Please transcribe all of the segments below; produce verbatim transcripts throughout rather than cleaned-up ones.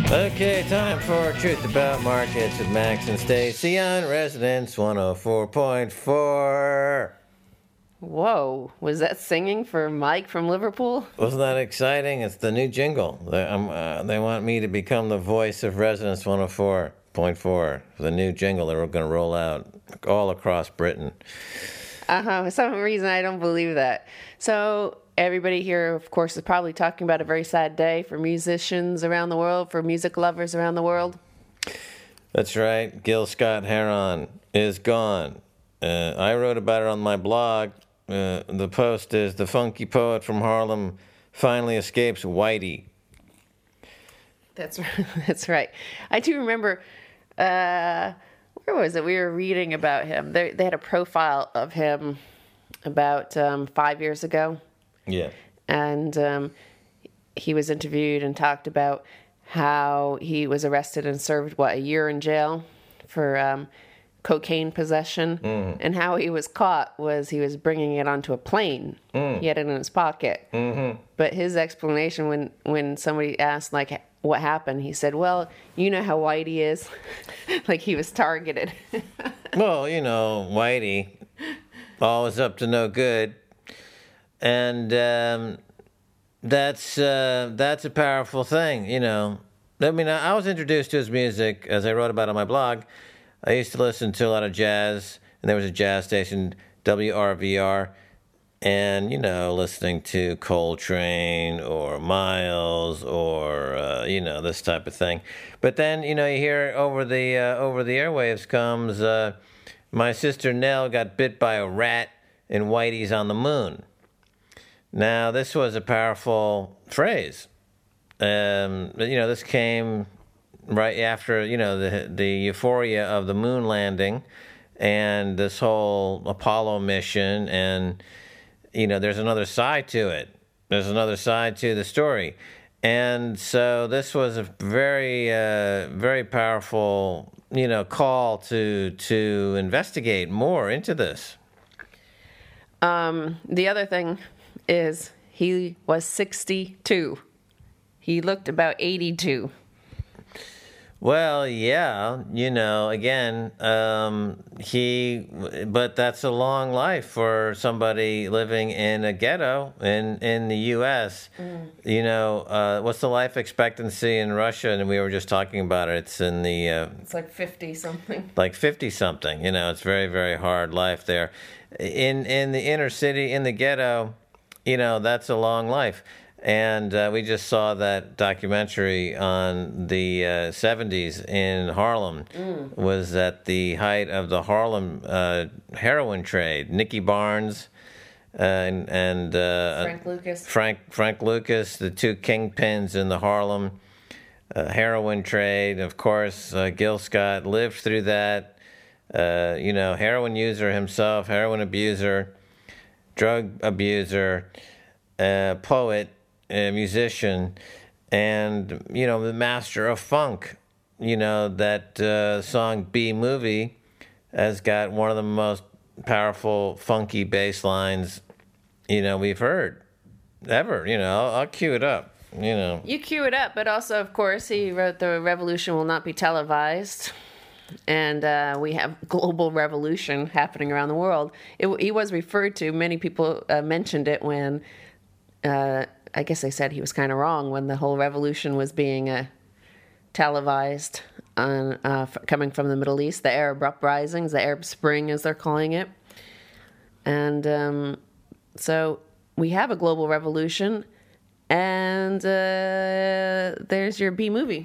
Okay, time for Truth About Markets with Max and Stacy on Resonance one oh four point four. Whoa, was that singing for Mike from Liverpool? Wasn't that exciting? It's the new jingle. They, um, uh, they want me to become the voice of Resonance one oh four point four, the new jingle that we're going to roll out all across Britain. Uh-huh, for some reason I don't believe that. So everybody here, of course, is probably talking about a very sad day for musicians around the world, for music lovers around the world. That's right. Gil Scott-Heron is gone. Uh, I wrote about it on my blog. Uh, the post is, the funky poet from Harlem finally escapes Whitey. That's that's right. I do remember, uh, where was it? We were reading about him. They, they had a profile of him about um, five years ago. Yeah. And um, he was interviewed and talked about how he was arrested and served, what, a year in jail for um, cocaine possession. Mm. And how he was caught was he was bringing it onto a plane. Mm. He had it in his pocket. Mm-hmm. But his explanation when, when somebody asked, like, what happened, he said, well, you know how Whitey is. Like he was targeted. Well, you know, Whitey, always up to no good. And um, that's uh, that's a powerful thing, you know. I mean, I was introduced to his music, as I wrote about on my blog. I used to listen to a lot of jazz, and there was a jazz station, W R V R, and, you know, listening to Coltrane or Miles or, uh, you know, this type of thing. But then, you know, you hear over the, uh, over the airwaves comes, uh, my sister Nell got bit by a rat and Whitey's on the moon. Now, this was a powerful phrase. Um, you know, this came right after, you know, the the euphoria of the moon landing and this whole Apollo mission. And, you know, there's another side to it. There's another side to the story. And so this was a very, uh, very powerful, you know, call to to investigate more into this. Um, the other thing is he was sixty-two. He looked about eighty-two. Well, yeah, you know, again, um, he, but that's a long life for somebody living in a ghetto in, in the U S Mm. You know, uh, what's the life expectancy in Russia? And we were just talking about it. It's in the... Uh, it's like fifty-something. Like fifty-something, you know, it's very, very hard life there. In, in the inner city, in the ghetto, you know, that's a long life. And uh, we just saw that documentary on the uh, seventies in Harlem. Mm. Was at the height of the Harlem uh, heroin trade. Nicky Barnes uh, and, and uh, Frank Lucas. Frank Frank Lucas, the two kingpins in the Harlem uh, heroin trade. Of course, uh, Gil Scott lived through that. Uh, you know, heroin user himself, heroin abuser, drug abuser, uh, poet. A musician, and, you know, the master of funk. You know, that uh, song B Movie has got one of the most powerful funky bass lines, you know, we've heard ever. You know, I'll, I'll cue it up, you know. You cue it up, but also, of course, he wrote The Revolution Will Not Be Televised. And uh, we have global revolution happening around the world. It, he was referred to, many people uh, mentioned it when... Uh, I guess they said he was kind of wrong when the whole revolution was being uh, televised on uh, f- coming from the Middle East, the Arab uprisings, the Arab Spring, as they're calling it. And um, so we have a global revolution, and uh, there's your B movie.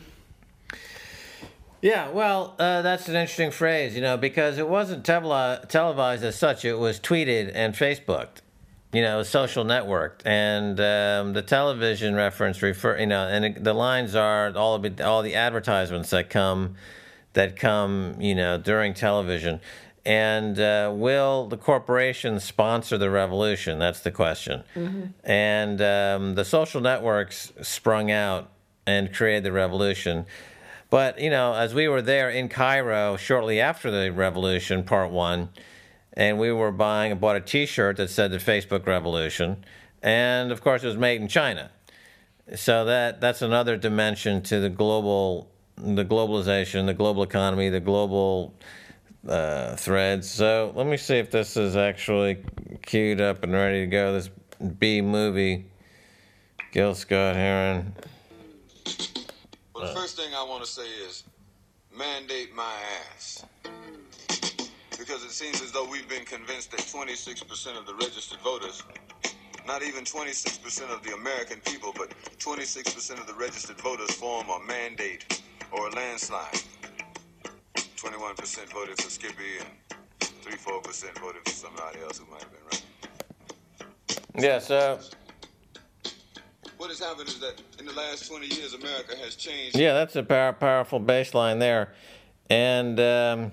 Yeah, well, uh, that's an interesting phrase, you know, because it wasn't tele- televised as such. It was tweeted and Facebooked. You know, social networked, and um, the television reference refer, you know, and it, the lines are all of it, all the advertisements that come, that come, you know, during television, and uh, will the corporations sponsor the revolution? That's the question. Mm-hmm. And um, the social networks sprung out and created the revolution. But you know, as we were there in Cairo shortly after the revolution, part one. And we were buying, I bought a T-shirt that said the Facebook Revolution. And, of course, it was made in China. So that that's another dimension to the global, the globalization, the global economy, the global uh, threads. So let me see if this is actually queued up and ready to go. This B movie, Gil Scott Heron. Well, the first thing I want to say is mandate my ass. Because it seems as though we've been convinced that twenty-six percent of the registered voters, not even twenty-six percent of the American people, but twenty-six percent of the registered voters form a mandate or a landslide. twenty-one percent voted for Skippy and three to four percent voted for somebody else who might have been right. Yeah, so... What has happened is that in the last twenty years, America has changed. Yeah, that's a power, powerful baseline there. And... Um,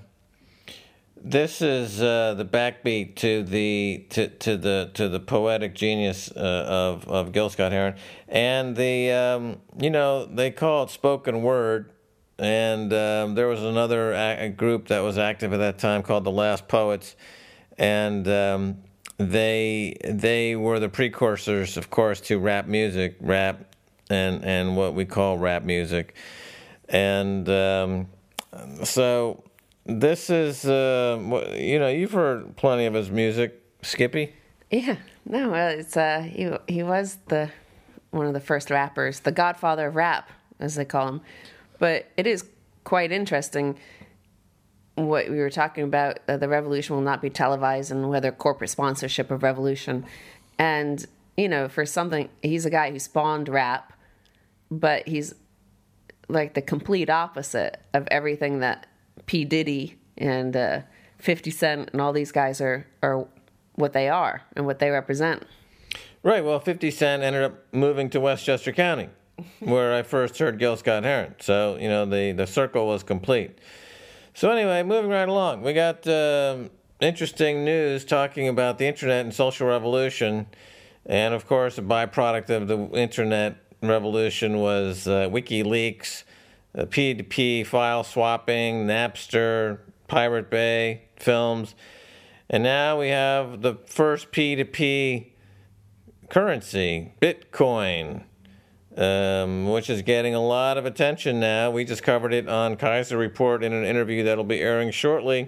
This is uh, the backbeat to the to, to the to the poetic genius uh, of of Gil Scott Heron, and the um, you know they call it spoken word, and um, there was another a- group that was active at that time called the Last Poets, and um, they they were the precursors, of course, to rap music, rap, and and what we call rap music, and um, so. This is, uh, you know, you've heard plenty of his music, Skippy. Yeah, no, uh, it's uh, he he was the one of the first rappers, the godfather of rap, as they call him. But it is quite interesting what we were talking about. Uh, the revolution will not be televised, and whether corporate sponsorship of revolution. And you know, for something, he's a guy who spawned rap, but he's like the complete opposite of everything that P. Diddy and uh, fifty Cent and all these guys are, are what they are and what they represent. Right. Well, fifty Cent ended up moving to Westchester County, where I first heard Gil Scott Heron. So, you know, the, the circle was complete. So anyway, moving right along, we got um, interesting news talking about the internet and social revolution. And, of course, a byproduct of the internet revolution was uh, WikiLeaks, Uh, P two P file swapping, Napster, Pirate Bay films, and now we have the first P two P currency, Bitcoin, um, which is getting a lot of attention now. We just covered it on Kaiser Report in an interview that'll be airing shortly.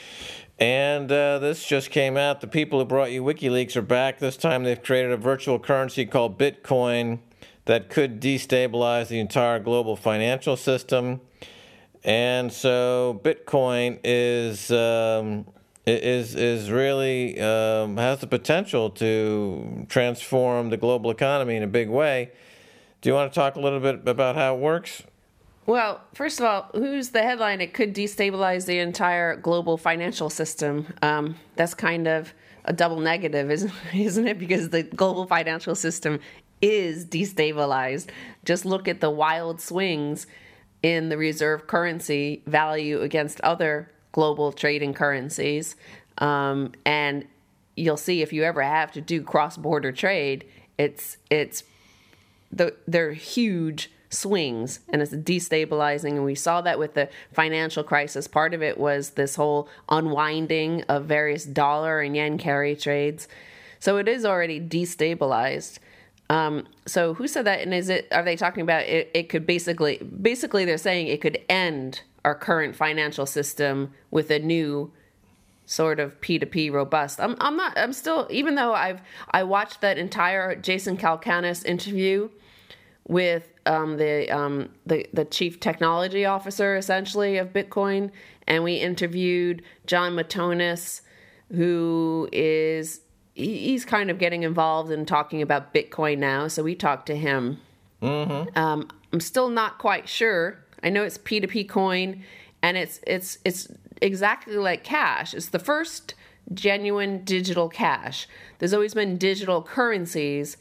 And uh, this just came out. The people who brought you WikiLeaks are back. This time they've created a virtual currency called Bitcoin that could destabilize the entire global financial system. And so Bitcoin is um, is is really um, has the potential to transform the global economy in a big way. Do you want to talk a little bit about how it works? Well, first of all, who's the headline? It could destabilize the entire global financial system. Um, that's kind of a double negative, isn't isn't it? Because the global financial system is destabilized. Just look at the wild swings in the reserve currency value against other global trading currencies. Um, and you'll see if you ever have to do cross-border trade, it's it's the they're huge swings, and it's destabilizing. And we saw that with the financial crisis. Part of it was this whole unwinding of various dollar and yen carry trades. So it is already destabilized. Um, so who said that? And is it, are they talking about it, it could basically, basically they're saying it could end our current financial system with a new sort of P two P robust. I'm, I'm not, I'm still, even though I've, I watched that entire Jason Calacanis interview with, um, the, um, the, the chief technology officer essentially of Bitcoin. And we interviewed John Matonis, who is, he's kind of getting involved in talking about Bitcoin now, so we talked to him. Mm-hmm. Um, I'm still not quite sure. I know it's P two P coin, and it's it's it's exactly like cash. It's the first genuine digital cash. There's always been digital currencies,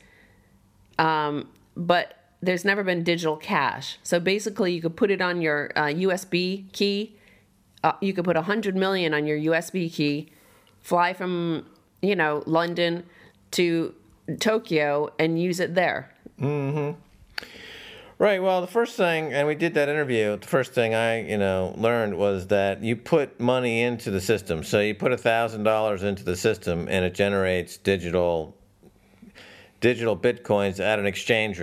um, but there's never been digital cash. So basically, you could put it on your uh, U S B key. Uh, you could put one hundred million on your U S B key, fly from, you know, London to Tokyo and use it there. Mm-hmm. Right. Well, the first thing, and we did that interview, the first thing I, you know, learned was that you put money into the system. So you put one thousand dollars into the system and it generates digital digital bitcoins at an exchange rate.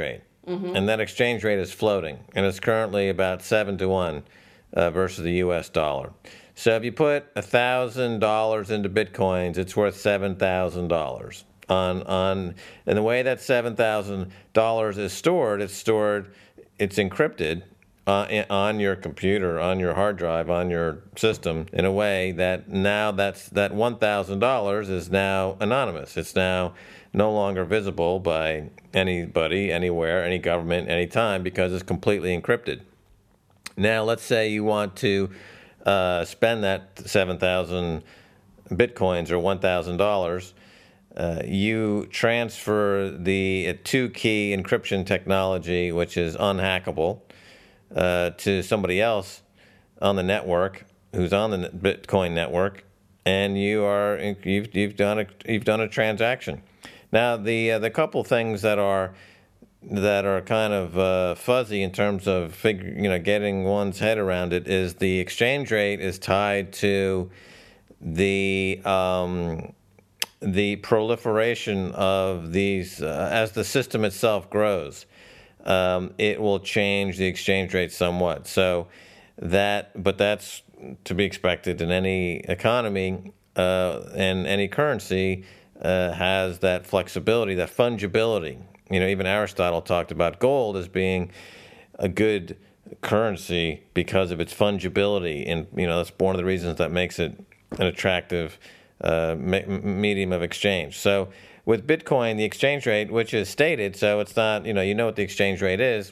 mm-hmm. and that exchange rate is floating, and it's currently about seven to one uh, versus the U S dollar. So if you put a thousand dollars into bitcoins, it's worth seven thousand dollars. On on and the way that seven thousand dollars is stored, it's stored, it's encrypted uh, on your computer, on your hard drive, on your system in a way that now that's that one thousand dollars is now anonymous. It's now no longer visible by anybody, anywhere, any government, anytime, because it's completely encrypted. Now, let's say you want to uh, spend that seven thousand bitcoins or one thousand dollars. Uh, you transfer the uh, two-key encryption technology, which is unhackable, uh, to somebody else on the network who's on the Bitcoin network, and you are you've you've done a you've done a transaction. Now, the uh, the couple things that are that are kind of uh, fuzzy in terms of figure, you know, getting one's head around it is the exchange rate is tied to the um, the proliferation of these uh, as the system itself grows. Um, it will change the exchange rate somewhat. So that, but that's to be expected in any economy, uh, and any currency uh, has that flexibility, that fungibility. You know, even Aristotle talked about gold as being a good currency because of its fungibility, and you know that's one of the reasons that makes it an attractive uh, me- medium of exchange. So with Bitcoin, the exchange rate, which is stated, so it's not, you know, you know what the exchange rate is.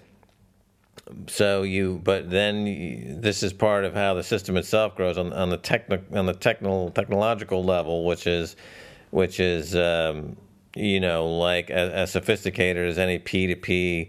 So you, but then you, this is part of how the system itself grows on on the techni- on the technical technological level, which is, which is. Um, you know, like as, as sophisticated as any P two P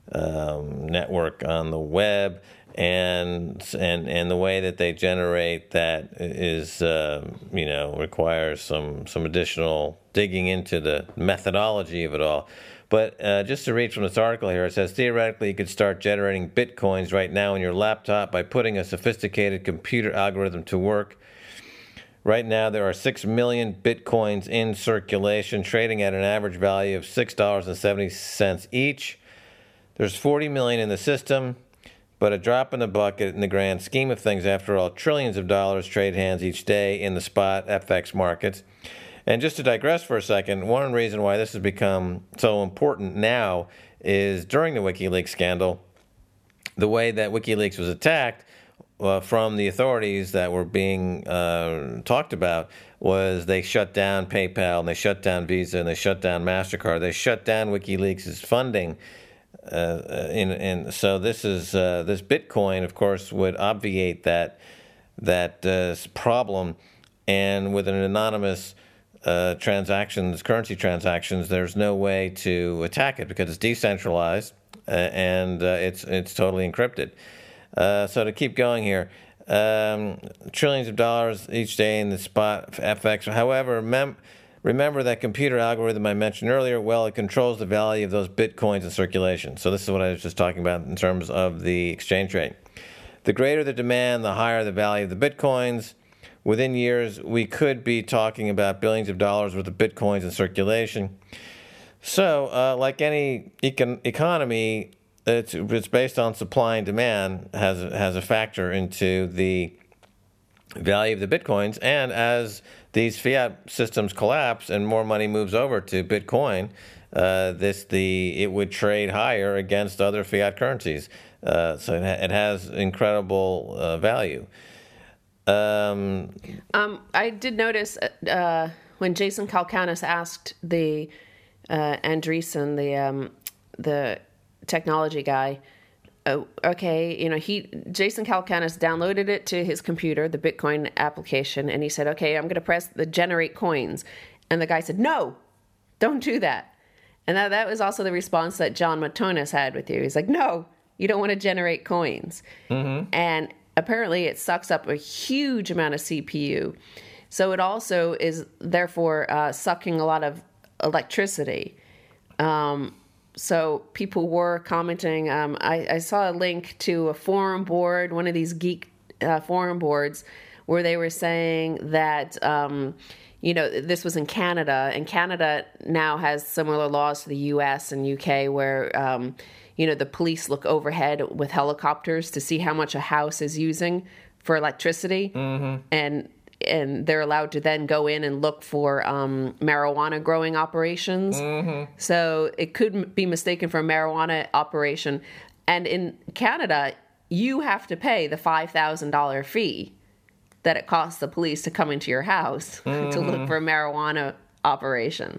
um, network on the web, and and and the way that they generate that is, uh, you know, requires some some additional digging into the methodology of it all. But uh, just to read from this article here, it says, theoretically, you could start generating bitcoins right now on your laptop by putting a sophisticated computer algorithm to work. Right now, there are six million bitcoins in circulation, trading at an average value of six dollars and seventy cents each. There's forty million in the system, but a drop in the bucket in the grand scheme of things. After all, trillions of dollars trade hands each day in the spot F X markets. And just to digress for a second, one reason why this has become so important now is during the WikiLeaks scandal, the way that WikiLeaks was attacked Uh, from the authorities that were being uh, talked about was they shut down PayPal, and they shut down Visa, and they shut down MasterCard. They shut down WikiLeaks' funding. Uh, in, in, so this is uh, this Bitcoin, of course, would obviate that that uh, problem. And with an anonymous uh, transactions, currency transactions, there's no way to attack it because it's decentralized uh, and uh, it's it's totally encrypted. Uh, so to keep going here, um, trillions of dollars each day in the spot F X. However, mem- remember that computer algorithm I mentioned earlier, well, it controls the value of those bitcoins in circulation. So this is what I was just talking about in terms of the exchange rate. The greater the demand, the higher the value of the bitcoins. Within years, we could be talking about billions of dollars worth of bitcoins in circulation. So, uh, like any econ- economy, It's it's based on supply and demand, has has a factor into the value of the bitcoins. And as these fiat systems collapse and more money moves over to Bitcoin, uh, this the it would trade higher against other fiat currencies. Uh, so it, ha- it has incredible uh, value. Um, um, I did notice uh, when Jason Calacanis asked the uh, Andreessen, the um, the technology guy, oh, okay, you know, he Jason Calacanis downloaded it to his computer, the Bitcoin application, and he said, okay, I'm going to press the generate coins. And the guy said, no, don't do that. And that, that was also the response that John Matonis had with you. He's like, no, you don't want to generate coins. Mm-hmm. And apparently it sucks up a huge amount of C P U. So it also is therefore uh, sucking a lot of electricity. Um, So people were commenting. Um, I, I saw a link to a forum board, one of these geek uh, forum boards, where they were saying that, um, you know, this was in Canada, and Canada now has similar laws to the U S and U K where, um, you know, the police look overhead with helicopters to see how much a house is using for electricity. Mm-hmm. And and they're allowed to then go in and look for um, marijuana growing operations. Mm-hmm. So it could m- be mistaken for a marijuana operation. And in Canada, you have to pay the five thousand dollars fee that it costs the police to come into your house mm-hmm. to look for a marijuana operation.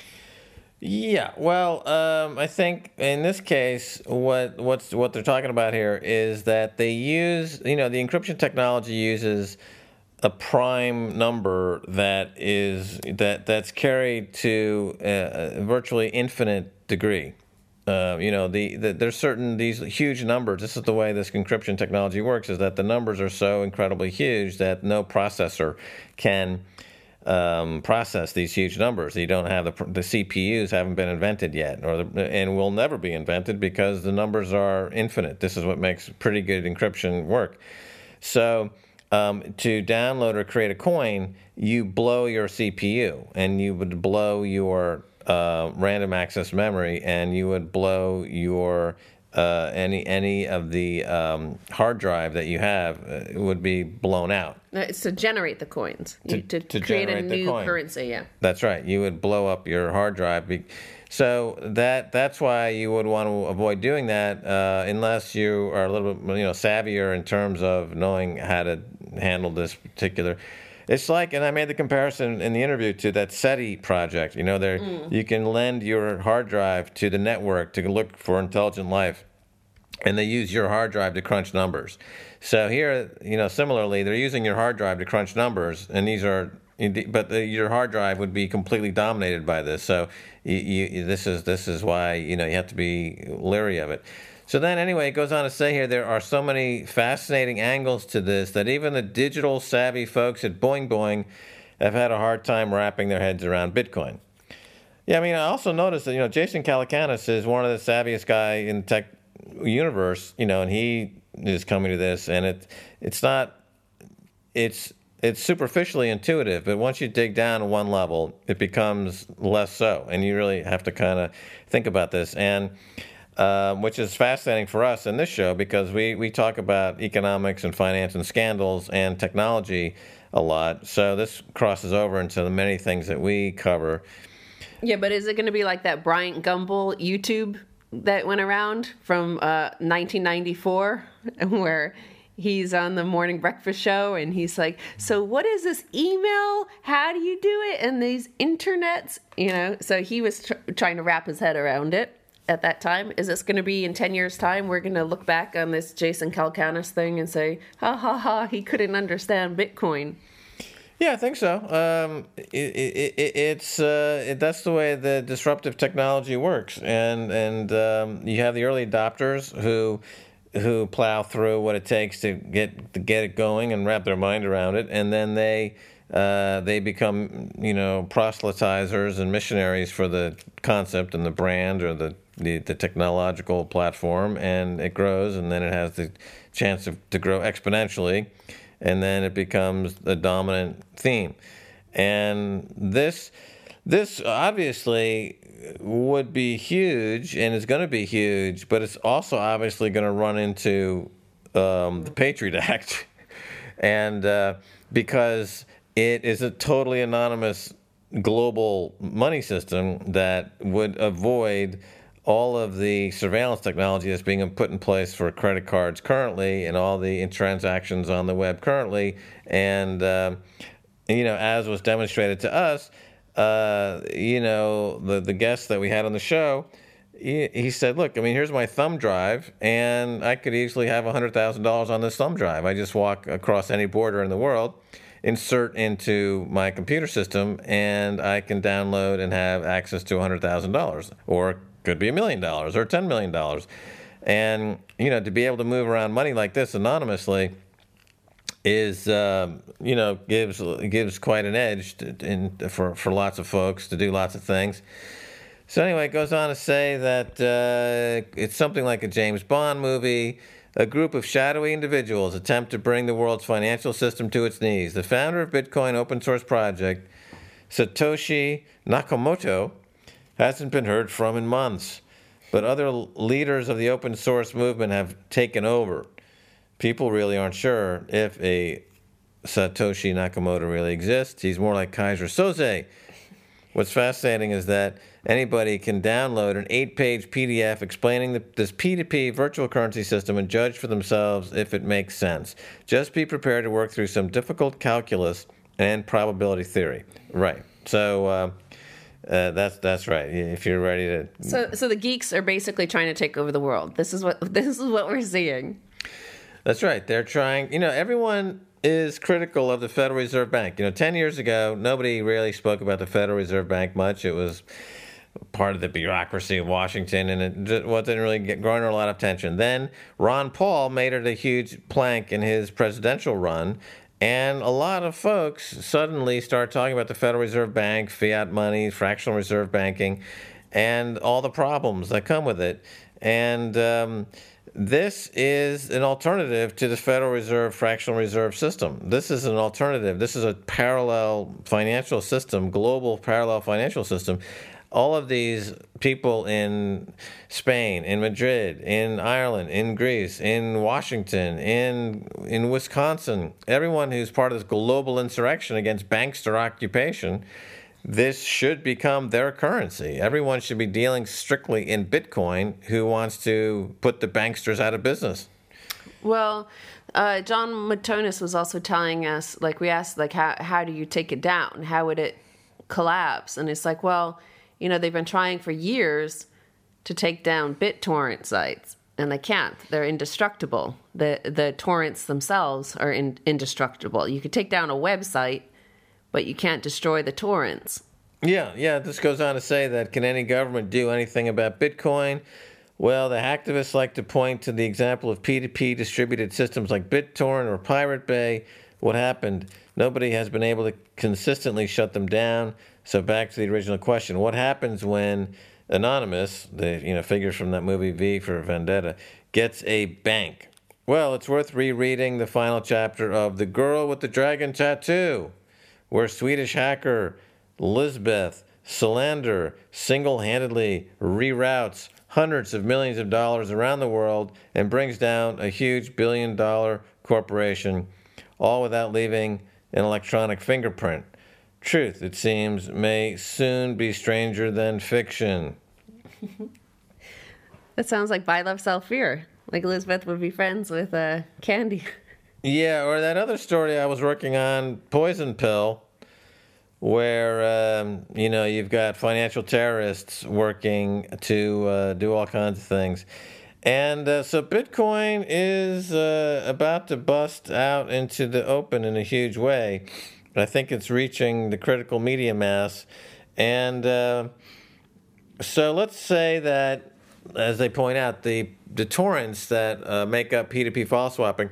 Yeah, well, um, I think in this case, what what's what they're talking about here is that they use, you know, the encryption technology uses a prime number that is that that's carried to a, a virtually infinite degree. Uh, you know, the, the there's certain these huge numbers. This is the way this encryption technology works: is that the numbers are so incredibly huge that no processor can um, process these huge numbers. You don't have the the C P Us haven't been invented yet, or the, and will never be invented because the numbers are infinite. This is what makes pretty good encryption work. So. Um, to download or create a coin, you blow your C P U, and you would blow your uh, random access memory, and you would blow your uh, any any of the um, hard drive that you have uh, would be blown out. It's to generate the coins, To, you, to, to create a generate the new coin. currency. Yeah, That's right. You would blow up your hard drive. Be- So that that's why you would want to avoid doing that uh, unless you are a little bit, you know, savvier in terms of knowing how to handle this particular. It's like, and I made the comparison in the interview to that SETI project. You know, there mm. you can lend your hard drive to the network to look for intelligent life, and they use your hard drive to crunch numbers. So here, you know, similarly, they're using your hard drive to crunch numbers, and these are. But the, your hard drive would be completely dominated by this. So you, you, this is this is why you know you have to be leery of it. So then, anyway, it goes on to say here there are so many fascinating angles to this that even the digital savvy folks at Boing Boing have had a hard time wrapping their heads around Bitcoin. Yeah, I mean, I also noticed that you know Jason Calacanis is one of the savviest guy in the tech universe. You know, and he is coming to this, and it it's not it's. It's superficially intuitive, but once you dig down to one level, it becomes less so, and you really have to kind of think about this, and uh, which is fascinating for us in this show because we, we talk about economics and finance and scandals and technology a lot, so this crosses over into the many things that we cover. Yeah, but is it going to be like that Bryant Gumbel YouTube that went around from uh, nineteen ninety-four, where he's on the morning breakfast show and he's like, so what is this email? How do you do it? And these internets, you know, so he was tr- trying to wrap his head around it at that time. Is this going to be in ten years time? We're going to look back on this Jason Calacanis thing and say, ha ha ha, he couldn't understand Bitcoin. Yeah, I think so. Um, it, it, it, it's uh, it, that's the way the disruptive technology works. And, and um, you have the early adopters who... who plow through what it takes to get to get it going and wrap their mind around it, and then they uh, they become you know proselytizers and missionaries for the concept and the brand or the, the, the technological platform, and it grows, and then it has the chance of, to grow exponentially, and then it becomes the dominant theme. And this this obviously would be huge and is going to be huge, but it's also obviously going to run into um, the Patriot Act, and uh, because it is a totally anonymous global money system that would avoid all of the surveillance technology that's being put in place for credit cards currently and all the transactions on the web currently, and uh, you know, as was demonstrated to us. Uh, you know, the, the guest that we had on the show, he, he said, look, I mean, here's my thumb drive, and I could easily have one hundred thousand dollars on this thumb drive. I just walk across any border in the world, insert into my computer system, and I can download and have access to one hundred thousand dollars, or it could be a million dollars or ten million dollars. And, you know, to be able to move around money like this anonymously is um, you know gives gives quite an edge to, in, for for lots of folks to do lots of things. So anyway, it goes on to say that uh, it's something like a James Bond movie. A group of shadowy individuals attempt to bring the world's financial system to its knees. The founder of Bitcoin open source project, Satoshi Nakamoto, hasn't been heard from in months. but other leaders of the open source movement have taken over. People really aren't sure if a Satoshi Nakamoto really exists. He's more like Kaiser Soze. What's fascinating is that anybody can download an eight-page P D F explaining the, this P two P virtual currency system and judge for themselves if it makes sense. Just be prepared to work through some difficult calculus and probability theory. Right. So uh, uh, that's that's right. If you're ready to. So so the geeks are basically trying to take over the world. This is what this is what we're seeing. That's right. They're trying. You know, everyone is critical of the Federal Reserve Bank. You know, ten years ago, nobody really spoke about the Federal Reserve Bank much. It was part of the bureaucracy of Washington, and it just wasn't really get, garner a lot of attention. Then Ron Paul made it a huge plank in his presidential run, and a lot of folks suddenly start talking about the Federal Reserve Bank, fiat money, fractional reserve banking, and all the problems that come with it. And um, this is an alternative to the Federal Reserve fractional reserve system. This is an alternative. This is a parallel financial system, global parallel financial system. All of these people in Spain, in Madrid, in Ireland, in Greece, in Washington, in in Wisconsin, everyone who's part of this global insurrection against bankster occupation, this should become their currency. Everyone should be dealing strictly in Bitcoin who wants to put the banksters out of business. Well, uh, John Matonis was also telling us, like we asked, like how how do you take it down? How would it collapse? And it's like, well, you know, they've been trying for years to take down BitTorrent sites, and they can't. They're indestructible. The the torrents themselves are in, indestructible. You could take down a website, but you can't destroy the torrents. Yeah, yeah. This goes on to say that can any government do anything about Bitcoin? Well, the hacktivists like to point to the example of P two P distributed systems like BitTorrent or Pirate Bay. What happened? Nobody has been able to consistently shut them down. So back to the original question: what happens when Anonymous, the you know figure from that movie V for Vendetta, gets a bank? Well, it's worth rereading the final chapter of The Girl with the Dragon Tattoo, where Swedish hacker Lisbeth Salander single-handedly reroutes hundreds of millions of dollars around the world and brings down a huge billion-dollar corporation, all without leaving an electronic fingerprint. Truth, it seems, may soon be stranger than fiction. That sounds like Buy, Love, Sell, Fear. Like Elizabeth would be friends with uh, Candy. Yeah, or that other story I was working on, Poison Pill, where, um, you know, you've got financial terrorists working to uh, do all kinds of things. And uh, so Bitcoin is uh, about to bust out into the open in a huge way. I think it's reaching the critical media mass. And uh, so let's say that, as they point out, the, the torrents that uh, make up P two P file swapping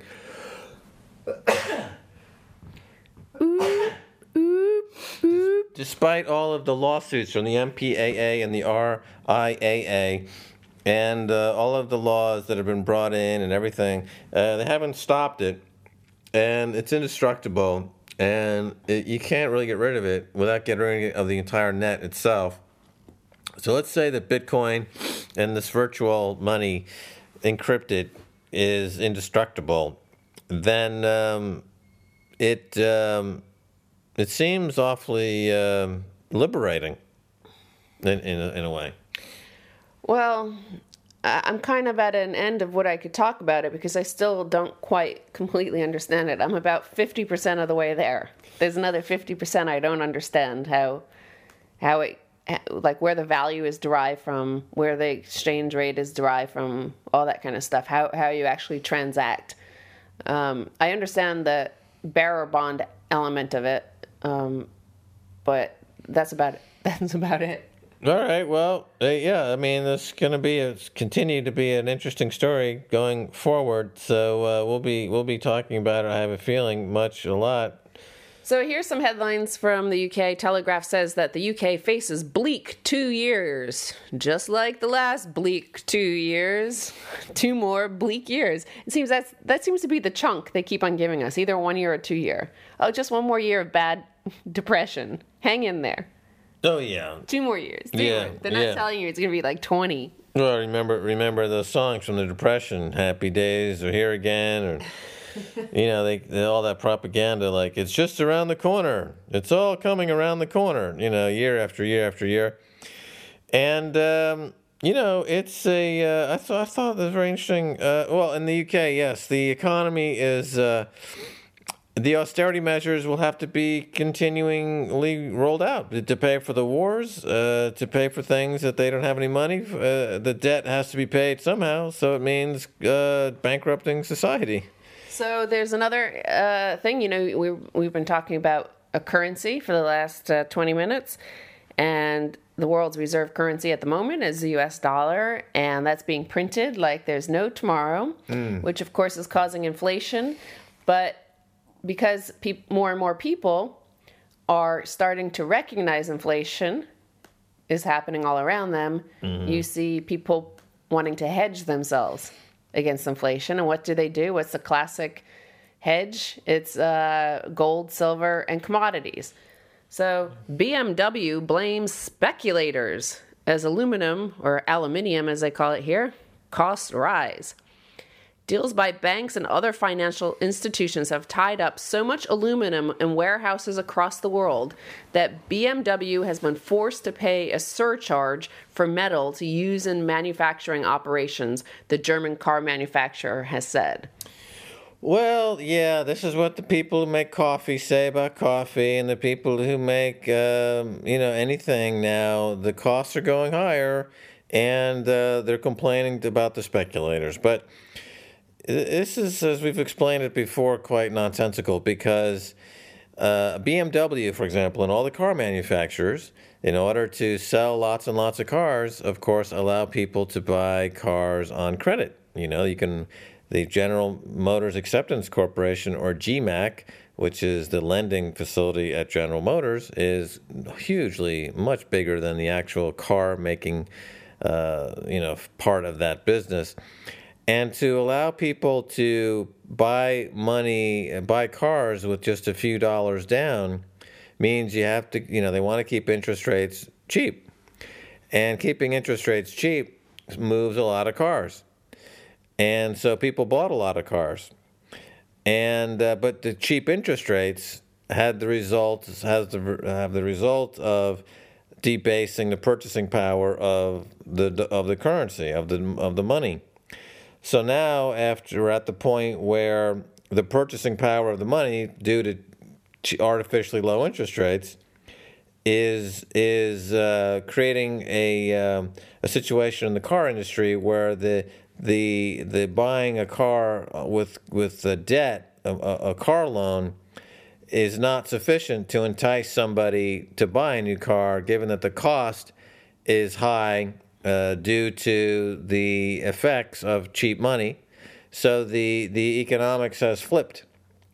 despite all of the lawsuits from the M P A A and the R I A A and uh, all of the laws that have been brought in and everything, uh, they haven't stopped it. And it's indestructible. And it, you can't really get rid of it without getting rid of the entire net itself. So let's say that Bitcoin and this virtual money encrypted is indestructible. Then um, it um, it seems awfully um, liberating in in a, in a way. Well, I'm kind of at an end of what I could talk about it because I still don't quite completely understand it. I'm about fifty percent of the way there. There's another fifty percent I don't understand how, how it, like where the value is derived from, where the exchange rate is derived from, all that kind of stuff, how, how you actually transact. Um, I understand the bearer bond element of it, um, but that's about it. That's about it. All right. Well, uh, yeah. I mean, this is going to be a, continue to be an interesting story going forward. So uh, we'll be we'll be talking about it. I have a feeling much a lot. So here's some headlines from the U K. Telegraph says that the U K faces bleak two years, just like the last bleak two years. Two more bleak years. It seems that's that seems to be the chunk they keep on giving us, either one year or two year. Oh, just one more year of bad depression. Hang in there. Oh, yeah. Two more years. Two yeah. more. They're not yeah. telling you it's going to be like twenty. Well, remember remember those songs from the Depression, "Happy Days" or "Here Again," or you know, they, they all that propaganda like it's just around the corner. It's all coming around the corner. You know, year after year after year, and um, you know, it's a. Uh, I thought I thought that was very interesting. Uh, well, in the U K, yes, the economy is. Uh, The austerity measures will have to be continually rolled out to pay for the wars, uh, to pay for things that they don't have any money. Uh, the debt has to be paid somehow, so it means uh, bankrupting society. So there's another uh, thing. You know, we we've been talking about a currency for the last uh, twenty minutes, and the world's reserve currency at the moment is the U S dollar, and that's being printed like there's no tomorrow, mm. which of course is causing inflation, but because pe- more and more people are starting to recognize inflation is happening all around them, mm-hmm. you see people wanting to hedge themselves against inflation. And what do they do? What's the classic hedge? It's uh, gold, silver, and commodities. So B M W blames speculators as aluminum, or aluminium as they call it here, costs rise. Deals by banks and other financial institutions have tied up so much aluminum in warehouses across the world that B M W has been forced to pay a surcharge for metal to use in manufacturing operations, the German car manufacturer has said. Well, yeah, this is what the people who make coffee say about coffee, and the people who make, um, you know, anything now. The costs are going higher, and uh, they're complaining about the speculators. But this is, as we've explained it before, quite nonsensical because uh, B M W, for example, and all the car manufacturers, in order to sell lots and lots of cars, of course, allow people to buy cars on credit. You know, you can, the General Motors Acceptance Corporation, or G M A C, which is the lending facility at General Motors, is hugely, much bigger than the actual car making, uh, you know, part of that business. And to allow people to buy money, buy cars with just a few dollars down means you have to, you know, they want to keep interest rates cheap. And keeping interest rates cheap moves a lot of cars. And so people bought a lot of cars. And uh, but the cheap interest rates had the result, has the, have the result of debasing the purchasing power of the of the currency, of the of the money. So now, after we're at the point where the purchasing power of the money, due to artificially low interest rates, is is uh, creating a uh, a situation in the car industry where the the the buying a car with with a debt, a, a car loan, is not sufficient to entice somebody to buy a new car, given that the cost is high. Uh, due to the effects of cheap money. So the the economics has flipped.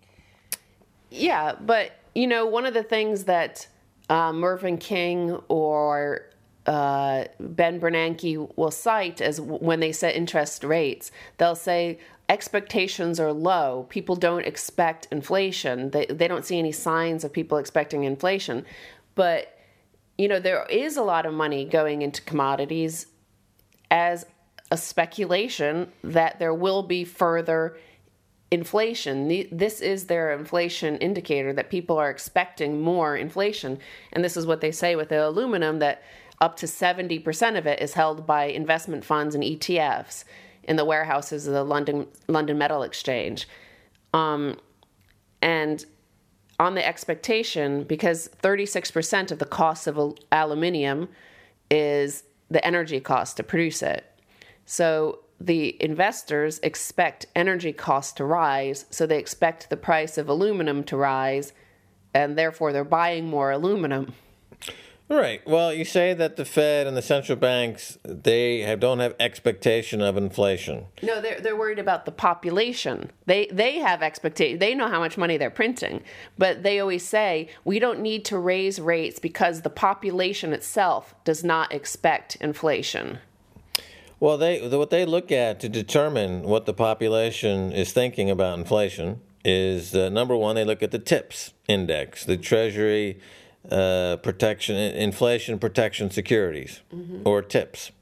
Yeah, but, you know, one of the things that uh, Mervyn King or uh, Ben Bernanke will cite as when they set interest rates, they'll say expectations are low. People don't expect inflation. They, they don't see any signs of people expecting inflation. But you know, there is a lot of money going into commodities as a speculation that there will be further inflation. This is their inflation indicator, that people are expecting more inflation. And this is what they say with the aluminum, that up to seventy percent of it is held by investment funds and E T Fs in the warehouses of the London London Metal Exchange. Um, and on the expectation, because thirty-six percent of the cost of aluminium is the energy cost to produce it. So the investors expect energy costs to rise, so they expect the price of aluminum to rise, and therefore they're buying more aluminum. Right. Well, you say that the Fed and the central banks, they have, don't have expectation of inflation. No, they're they're worried about the population. They they have expectation. They know how much money they're printing, but they always say we don't need to raise rates because the population itself does not expect inflation. Well, they what they look at to determine what the population is thinking about inflation is uh, number one. They look at the TIPS index, the Treasury. Uh, protection, inflation protection securities, mm-hmm. or TIPS.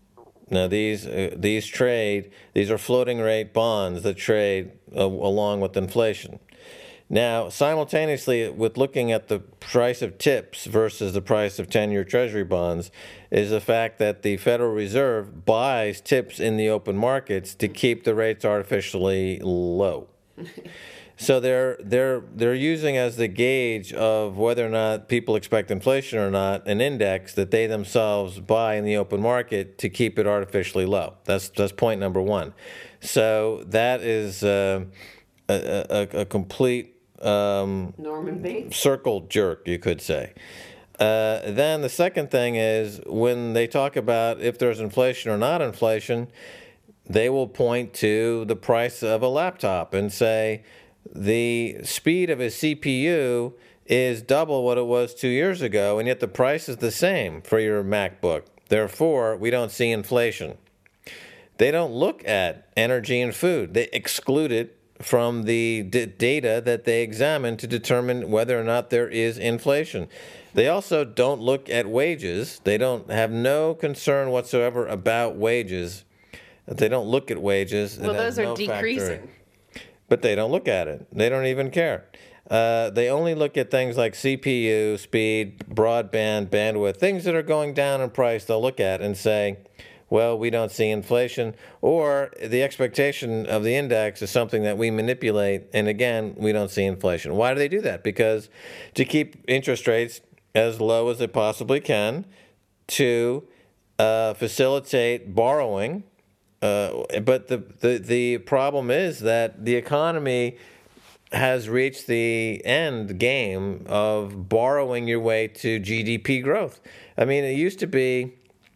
Now, these uh, these trade, these are floating rate bonds that trade uh, along with inflation. Now, simultaneously with looking at the price of tips versus the price of ten-year Treasury bonds is the fact that the Federal Reserve buys tips in the open markets to keep the rates artificially low. So they're they're they're using as the gauge of whether or not people expect inflation or not an index that they themselves buy in the open market to keep it artificially low. That's that's point number one. So that is uh, a, a, a complete um, Norman Bates circle jerk, you could say. Uh, then the second thing is when they talk about if there's inflation or not inflation, they will point to the price of a laptop and say the speed of a C P U is double what it was two years ago, and yet the price is the same for your MacBook. Therefore, we don't see inflation. They don't look at energy and food. They exclude it from the d- data that they examine to determine whether or not there is inflation. They also don't look at wages. They don't have no concern whatsoever about wages. They don't look at wages. Well, those are decreasing. But they don't look at it. They don't even care. Uh, they only look at things like C P U, speed, broadband, bandwidth, things that are going down in price. They'll look at and say, well, we don't see inflation, or the expectation of the index is something that we manipulate, and again, we don't see inflation. Why do they do that? Because to keep interest rates as low as they possibly can, to uh, facilitate borrowing. Uh, but the, the the problem is that the economy has reached the end game of borrowing your way to G D P growth. I mean, it used to be,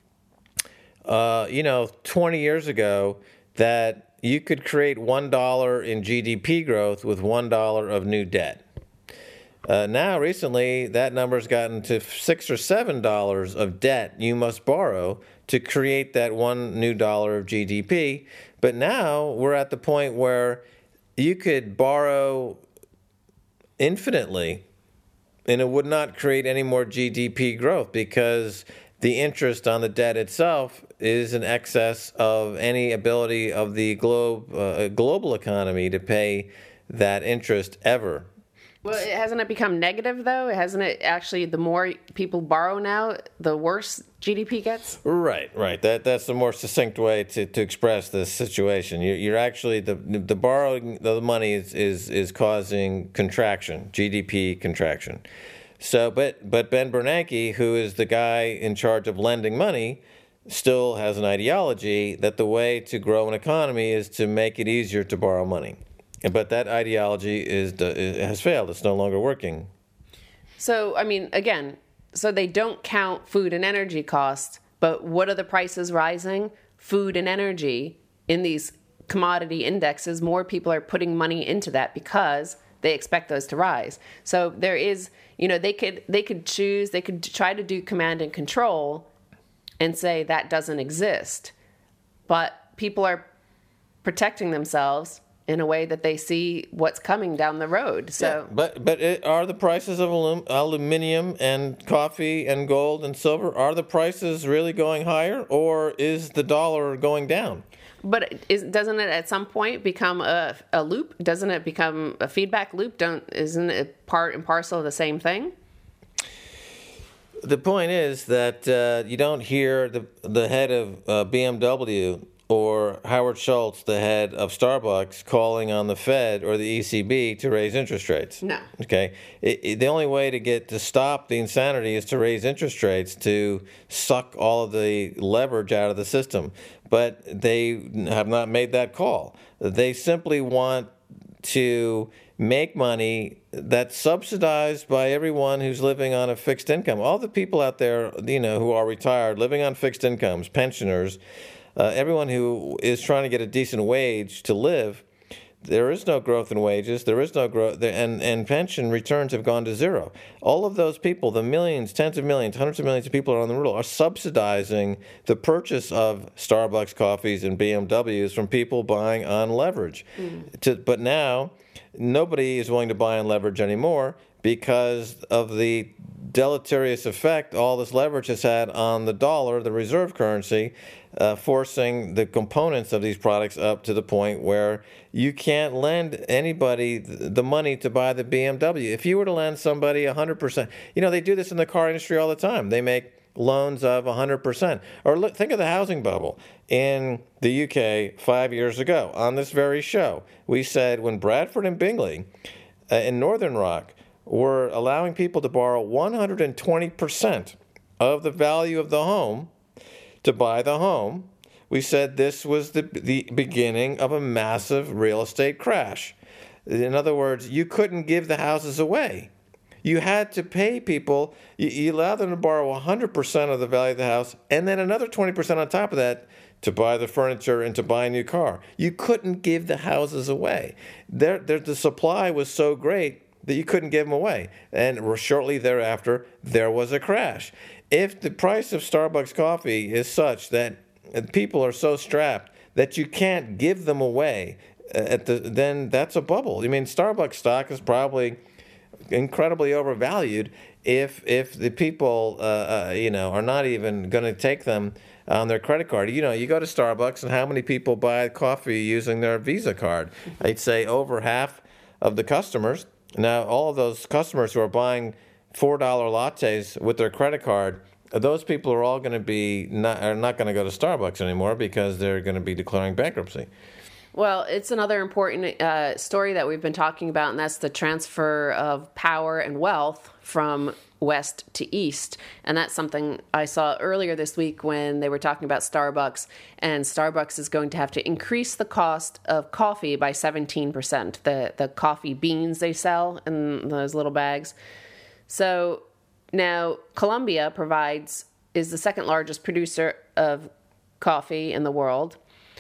uh, you know, twenty years ago that you could create one dollar in G D P growth with one dollar of new debt. Uh, now, recently, that number's gotten to six or seven dollars of debt you must borrow to create that one new dollar of G D P. But now we're at the point where you could borrow infinitely, and it would not create any more G D P growth because the interest on the debt itself is in excess of any ability of the globe, uh, global economy to pay that interest ever. Well, it, hasn't it become negative, though? Hasn't it actually, the more people borrow now, the worse G D P gets? Right, right. That That's the more succinct way to, to express this situation. You're, you're actually, the the borrowing of the money is, is, is causing contraction, G D P contraction. So, but, but Ben Bernanke, who is the guy in charge of lending money, still has an ideology that the way to grow an economy is to make it easier to borrow money. But that ideology is has failed. It's no longer working. So, I mean, again, so they don't count food and energy costs, but what are the prices rising? Food and energy in these commodity indexes, more people are putting money into that because they expect those to rise. So there is, you know, they could they could choose, they could try to do command and control and say that doesn't exist. But people are protecting themselves in a way that they see what's coming down the road. So, yeah, but but it, are the prices of alum, aluminum and coffee and gold and silver, are the prices really going higher, or is the dollar going down? But is, doesn't it at some point become a, a loop? Doesn't it become a feedback loop? Don't isn't it part and parcel of the same thing? The point is that uh, you don't hear the the head of uh, B M W or Howard Schultz, the head of Starbucks, calling on the Fed or the E C B to raise interest rates. No. Okay. It, it, the only way to get to stop the insanity is to raise interest rates to suck all of the leverage out of the system. But they have not made that call. They simply want to make money that's subsidized by everyone who's living on a fixed income. All the people out there, you know, who are retired, living on fixed incomes, pensioners, Uh, everyone who is trying to get a decent wage to live, there is no growth in wages. There is no growth, and, and pension returns have gone to zero. All of those people, the millions, tens of millions, hundreds of millions of people around the world, are subsidizing the purchase of Starbucks coffees and B M Ws from people buying on leverage. Mm. To, but now, nobody is willing to buy on leverage anymore because of the deleterious effect all this leverage has had on the dollar, the reserve currency. uh, forcing the components of these products up to the point where you can't lend anybody the money to buy the B M W. If you were to lend somebody one hundred percent, you know, they do this in the car industry all the time. They make loans of one hundred percent. Or look, think of the housing bubble in the U K five years ago. On this very show, we said when Bradford and Bingley uh, in Northern Rock were allowing people to borrow one hundred twenty percent of the value of the home to buy the home, we said this was the, the beginning of a massive real estate crash. In other words, you couldn't give the houses away. You had to pay people, you, you allowed them to borrow one hundred percent of the value of the house, and then another twenty percent on top of that to buy the furniture and to buy a new car. You couldn't give the houses away. There, there, the supply was so great that you couldn't give them away. And shortly thereafter, there was a crash. If the price of Starbucks coffee is such that people are so strapped that you can't give them away, at the, then that's a bubble. I mean, Starbucks stock is probably incredibly overvalued if if the people uh, uh, you know are not even going to take them on their credit card. You know, you go to Starbucks and how many people buy coffee using their Visa card? I'd say over half of the customers. Now, all of those customers who are buying four dollar lattes with their credit card, those people are all going to be not, are not going to go to Starbucks anymore because they're going to be declaring bankruptcy. Well, it's another important uh, story that we've been talking about, and that's the transfer of power and wealth from west to east. And that's something I saw earlier this week when they were talking about Starbucks, and Starbucks is going to have to increase the cost of coffee by seventeen percent, the, the coffee beans they sell in those little bags. So now Colombia provides, is the second largest producer of coffee in the world,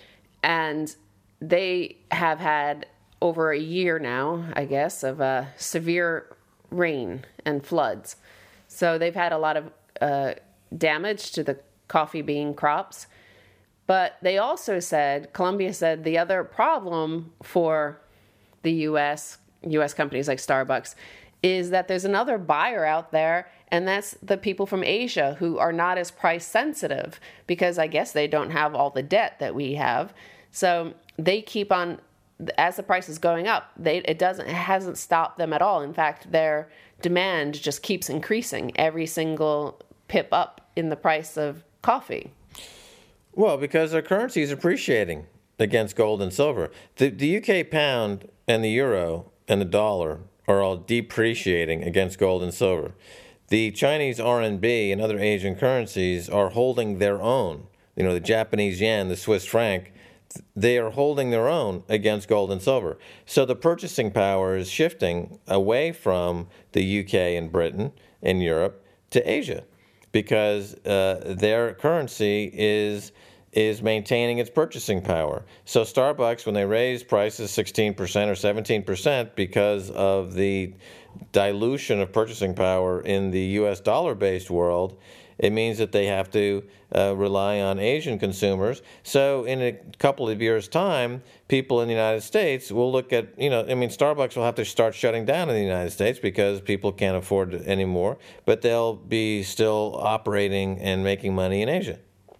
and they have had over a year now, I guess, of uh, severe rain and floods. So they've had a lot of uh, damage to the coffee bean crops. But they also said, Colombia said, the other problem for the U S, U S companies like Starbucks, is that there's another buyer out there, and that's the people from Asia who are not as price sensitive because I guess they don't have all the debt that we have. So they keep on, as the price is going up, they it doesn't it hasn't stopped them at all. In fact, their demand just keeps increasing every single pip up in the price of coffee. Well, because their currency is appreciating against gold and silver. The, the U K pound and the euro and the dollar are all depreciating against gold and silver. The Chinese R M B and other Asian currencies are holding their own. You know, the Japanese yen, the Swiss franc, they are holding their own against gold and silver. So the purchasing power is shifting away from the U K and Britain and Europe to Asia because uh, their currency is is maintaining its purchasing power. So Starbucks, when they raise prices sixteen percent or seventeen percent because of the dilution of purchasing power in the U S dollar-based world, it means that they have to uh, rely on Asian consumers. So in a couple of years' time, people in the United States will look at, you know, I mean, Starbucks will have to start shutting down in the United States because people can't afford it anymore, but they'll be still operating and making money in Asia.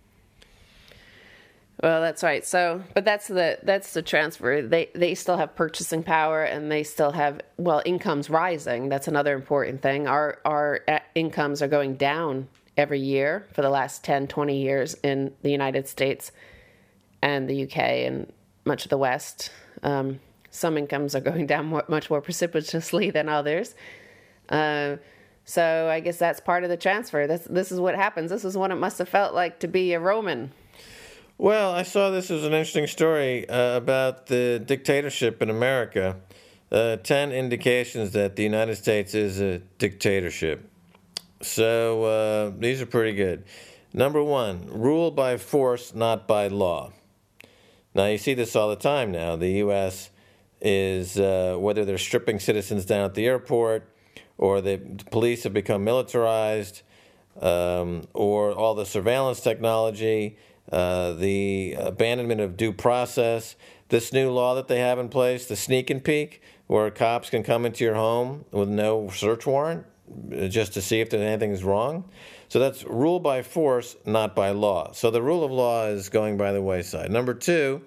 Well, that's right. So, but that's the that's the transfer. They they still have purchasing power, and they still have, well, incomes rising. That's another important thing. Our our incomes are going down every year for the last ten, twenty years in the United States and the U K and much of the West. Um, some incomes are going down more, much more precipitously than others. Uh, so I guess that's part of the transfer. This this is what happens. This is what it must have felt like to be a Roman. Well, I saw this as an interesting story uh, about the dictatorship in America. Uh, ten indications that the United States is a dictatorship. So uh, these are pretty good. Number one, rule by force, not by law. Now, you see this all the time now. The U S is, uh, whether they're stripping citizens down at the airport, or the police have become militarized, um, or all the surveillance technology, uh, the abandonment of due process, this new law that they have in place, the sneak and peek, where cops can come into your home with no search warrant. uh, just to see if there's anything's wrong. So that's rule by force, not by law. So the rule of law is going by the wayside. Number two,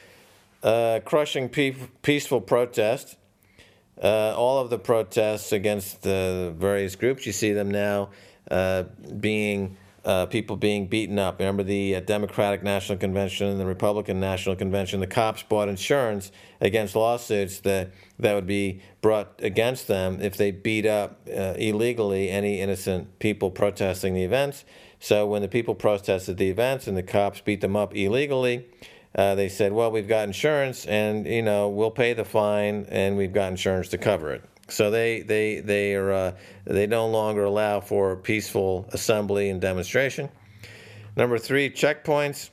uh, crushing pe- peaceful protest. Uh, all of the protests against the various groups, you see them now uh, being uh, people being beaten up. Remember the uh, Democratic National Convention and the Republican National Convention? The cops bought insurance against lawsuits that, that would be brought against them if they beat up uh, illegally any innocent people protesting the events. So when the people protested the events and the cops beat them up illegally, Uh, they said, well, we've got insurance, and, you know, we'll pay the fine, and we've got insurance to cover it. So they they they are uh, they no longer allow for peaceful assembly and demonstration. Number three, checkpoints.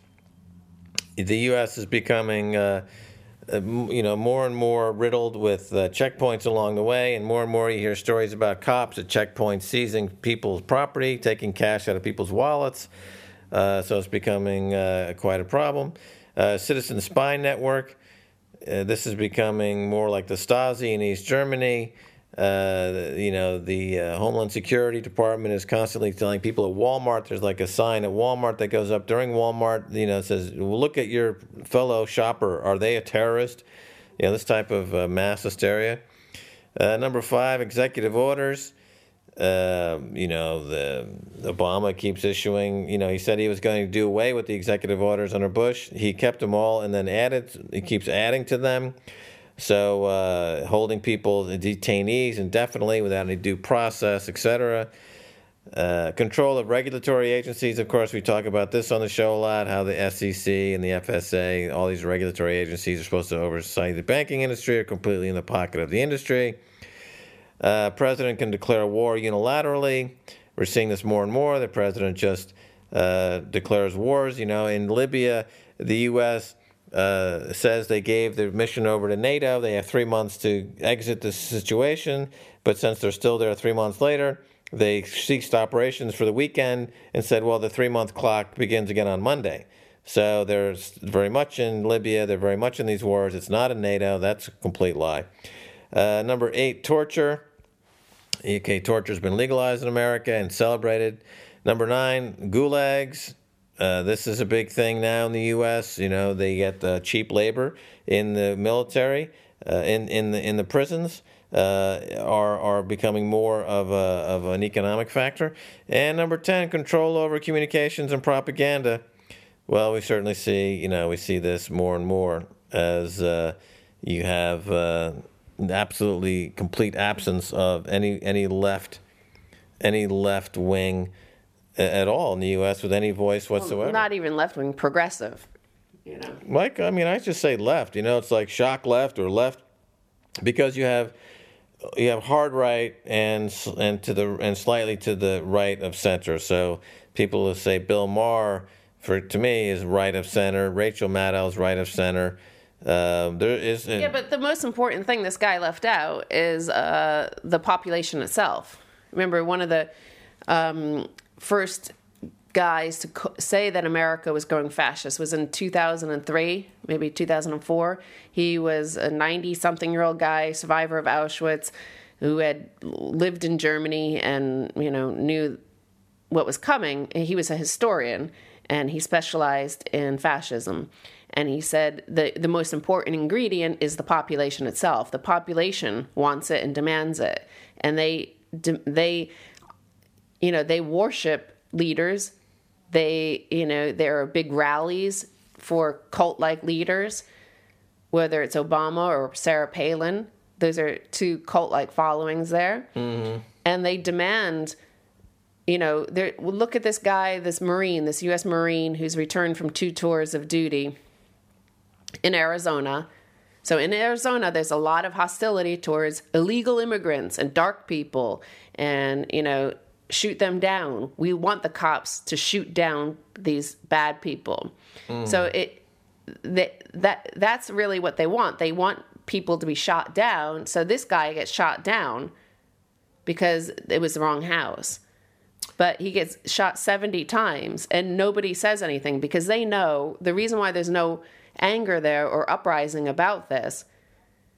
The U S is becoming, uh, uh, you know, more and more riddled with uh, checkpoints along the way, and more and more you hear stories about cops at checkpoints seizing people's property, taking cash out of people's wallets. Uh, so it's becoming uh, quite a problem. Uh, Citizen Spy Network. Uh, this is becoming more like the Stasi in East Germany. Uh, you know, the uh, Homeland Security Department is constantly telling people at Walmart, there's like a sign at Walmart that goes up during Walmart, you know, it says, well, look at your fellow shopper. Are they a terrorist? You know, this type of uh, mass hysteria. Uh, number five, executive orders. Uh, you know, the Obama keeps issuing, you know, he said he was going to do away with the executive orders under Bush. He kept them all and then added, he keeps adding to them. So uh, holding people, detainees indefinitely without any due process, et cetera. Uh, control of regulatory agencies. Of course, we talk about this on the show a lot, how the S E C and the F S A, all these regulatory agencies are supposed to oversight the banking industry, are completely in the pocket of the industry. Uh, president can declare war unilaterally. We're seeing this more and more. The president just uh, declares wars. You know, in Libya, the U S uh, says they gave their mission over to NATO. They have three months to exit the situation. But since they're still there three months later, they ceased operations for the weekend and said, well, the three-month clock begins again on Monday. So they're very much in Libya. They're very much in these wars. It's not in NATO. That's a complete lie. Uh, number eight, torture. Okay, torture's been legalized in America and celebrated. Number nine, gulags. Uh, this is a big thing now in the U S. You know, they get uh, cheap labor in the military, uh, in in the in the prisons. Uh, are are becoming more of a of an economic factor. And number ten, control over communications and propaganda. Well, we certainly see, you know, we see this more and more as uh, you have uh, absolutely complete absence of any any left any left wing at all in the U S with any voice whatsoever. Well, not even left wing, progressive. You know, Mike, I mean, I just say left. You know, it's like shock left or left, because you have. You have hard right and and to the and slightly to the right of center. So people who say Bill Maher, for to me, is right of center. Rachel Maddow is right of center. Uh, there is a, yeah, but the most important thing this guy left out is uh, the population itself. Remember, one of the um, first guys to co- say that America was going fascist was in two thousand three, maybe two thousand four. He was a ninety-something-year-old guy, survivor of Auschwitz, who had lived in Germany and, you know, knew what was coming. He was a historian, and he specialized in fascism. And he said the, the most important ingredient is the population itself. The population wants it and demands it. And they, they you know, they worship leaders. They, you know, there are big rallies for cult-like leaders, whether it's Obama or Sarah Palin. Those are two cult-like followings there. Mm-hmm. And they demand, you know, look at this guy, this Marine, this U S Marine who's returned from two tours of duty in Arizona. So in Arizona, there's a lot of hostility towards illegal immigrants and dark people and, you know, shoot them down. We want the cops to shoot down these bad people. Mm. So it that, that that's really what they want. They want people to be shot down. So this guy gets shot down because it was the wrong house. But he gets shot seventy times and nobody says anything because they know the reason why there's no anger there or uprising about this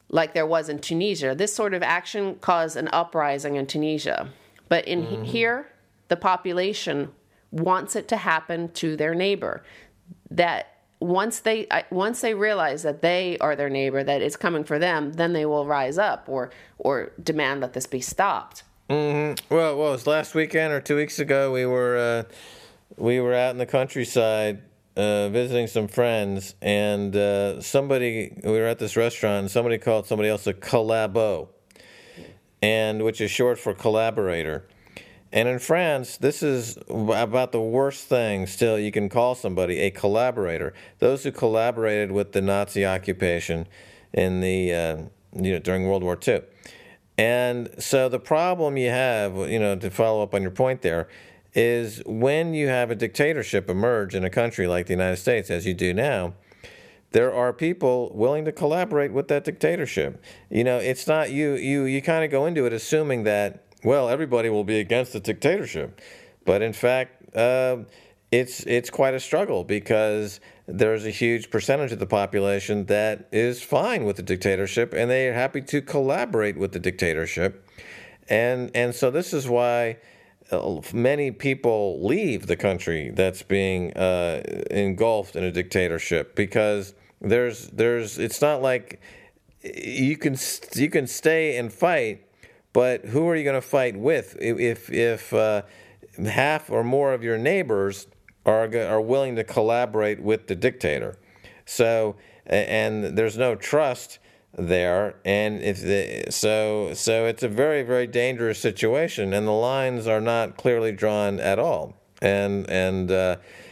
like there was in Tunisia. This sort of action caused an uprising in Tunisia. But in mm-hmm. here, the population wants it to happen to their neighbor. That once they once they realize that they are their neighbor, that it's coming for them, then they will rise up or or demand that this be stopped. Mm-hmm. Well, well, it was last weekend or two weeks ago. We were uh, we were out in the countryside uh, visiting some friends, and uh, somebody we were at this restaurant, and somebody called somebody else a collabo, and which is short for collaborator. And in France, this is about the worst thing still you can call somebody a collaborator. Those who collaborated with the Nazi occupation in the uh, you know during World War Two. And so the problem you have, you know, to follow up on your point there, is when you have a dictatorship emerge in a country like the United States, as you do now, there are people willing to collaborate with that dictatorship. You know, it's not you, you, you kind of go into it assuming that, well, everybody will be against the dictatorship. But in fact, uh, it's it's quite a struggle because there's a huge percentage of the population that is fine with the dictatorship and they are happy to collaborate with the dictatorship. And and so this is why many people leave the country that's being uh, engulfed in a dictatorship, because there's there's it's not like you can you can stay and fight, but who are you going to fight with if if uh, half or more of your neighbors are are willing to collaborate with the dictator? So and there's no trust there, and if the, so so it's a very very dangerous situation, and the lines are not clearly drawn at all, and and uh,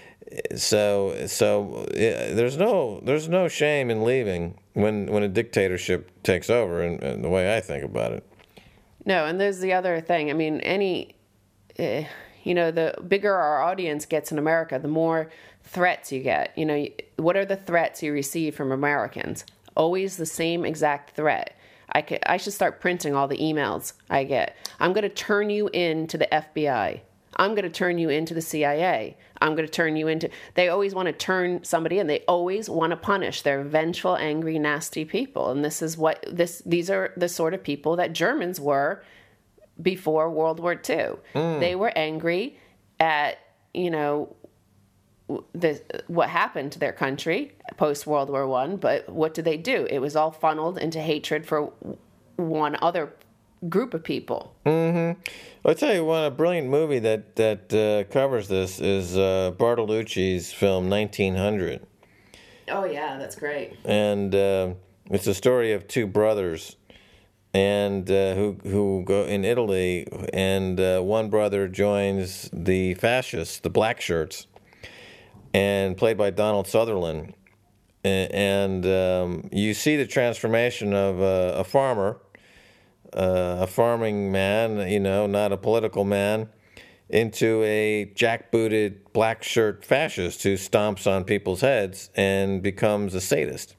so so there's no there's no shame in leaving when when a dictatorship takes over, and, and the way I think about it. No, and there's the other thing. I mean, any, uh, you know, the bigger our audience gets in America, the more threats you get. You know, what are the threats you receive from Americans? Always the same exact threat. I, could, I should start printing all the emails I get. I'm going to turn you in to the F B I. I'm going to turn you into the C I A. I'm going to turn you into... They always want to turn somebody in. They always want to punish. They're vengeful, angry, nasty people. And this is what... this. These are the sort of people that Germans were before World War Two. Mm. They were angry at, you know, the, what happened to their country post-World War One, but what did they do? It was all funneled into hatred for one other group of people. Mm-hmm. I'll tell you one, a brilliant movie that that uh, covers this is uh, Bartolucci's film nineteen hundred. Oh yeah, that's great. And uh, it's a story of two brothers, and uh, who who go in Italy, and uh, one brother joins the fascists, the black shirts, and played by Donald Sutherland, and um, you see the transformation of uh, a farmer. Uh, a farming man, you know, not a political man, into a jackbooted black shirt fascist who stomps on people's heads and becomes a sadist.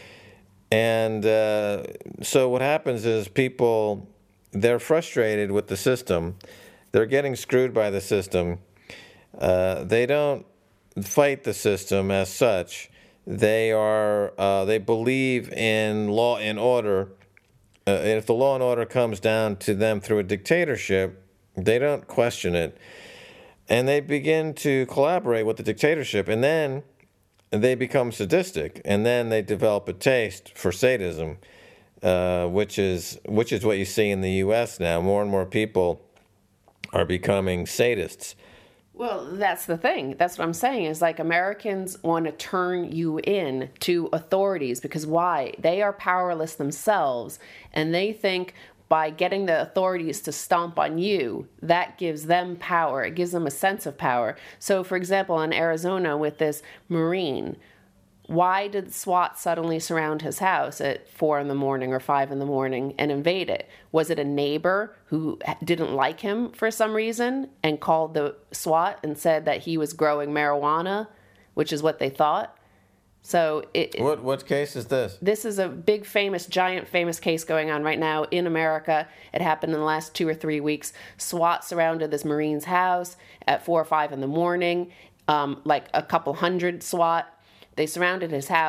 And uh, so what happens is people, they're frustrated with the system. They're getting screwed by the system. Uh, they don't fight the system as such. They are, uh, they believe in law and order. Uh, and if the law and order comes down to them through a dictatorship, they don't question it. And they begin to collaborate with the dictatorship. And then they become sadistic. And then they develop a taste for sadism, uh, which is which is what you see in the U S now. More and more people are becoming sadists. Well, that's the thing. That's what I'm saying is like Americans want to turn you in to authorities because why? They are powerless themselves, and they think by getting the authorities to stomp on you, that gives them power. It gives them a sense of power. So, for example, in Arizona with this Marine, why did SWAT suddenly surround his house at four in the morning or five in the morning and invade it? Was it a neighbor who didn't like him for some reason and called the SWAT and said that he was growing marijuana, which is what they thought? So it, what what case is this? This is a big, famous, giant, famous case going on right now in America. It happened in the last two or three weeks. SWAT surrounded this Marine's house at four or five in the morning, um, like a couple hundred SWAT. They surrounded his house,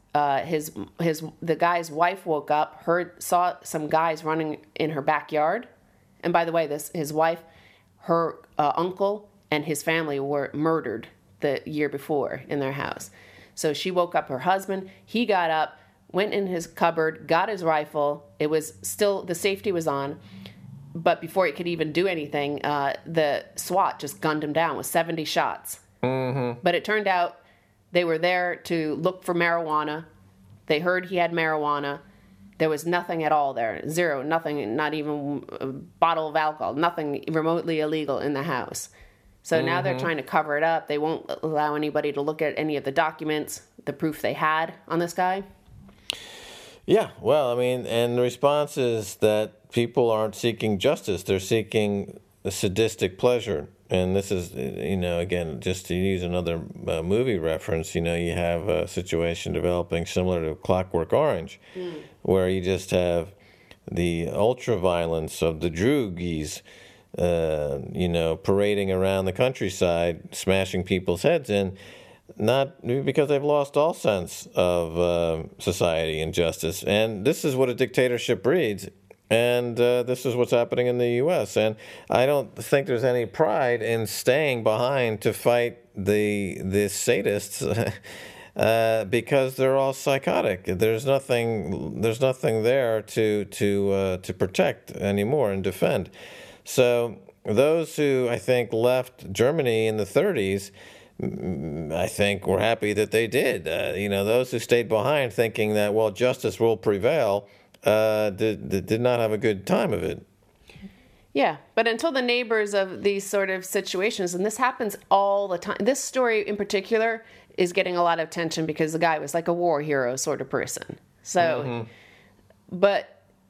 uh, his his the guy's wife woke up, heard saw some guys running in her backyard. And by the way, this his wife, her uh, uncle, and his family were murdered the year before in their house. So she woke up her husband. He got up, went in his cupboard, got his rifle. It was still, the safety was on. But before he could even do anything, uh, the SWAT just gunned him down with seventy shots. Mm-hmm. But it turned out they were there to look for marijuana. They heard he had marijuana. There was nothing at all there. Zero, nothing, not even a bottle of alcohol, nothing remotely illegal in the house. So mm-hmm. now they're trying to cover it up. They won't allow anybody to look at any of the documents, the proof they had on this guy. Yeah, well, I mean, and the response is that people aren't seeking justice. They're seeking a sadistic pleasure. And this is, you know, again, just to use another uh, movie reference, you know, you have a situation developing similar to Clockwork Orange, mm. where you just have the ultra-violence of the droogies, uh, you know, parading around the countryside, smashing people's heads in, not because they've lost all sense of uh, society and justice. And this is what a dictatorship breeds. And uh, this is what's happening in the U S And I don't think there's any pride in staying behind to fight the the sadists uh, because they're all psychotic. There's nothing there's nothing there to to uh, to protect anymore and defend. So those who I think left Germany in the thirties, I think were happy that they did. Uh, you know, those who stayed behind thinking that, well, justice will prevail, Uh, did, did not have a good time of it. Yeah, but until the neighbors of these sort of situations, and this happens all the time. This story in particular is getting a lot of attention because the guy was like a war hero sort of person. So, mm-hmm. but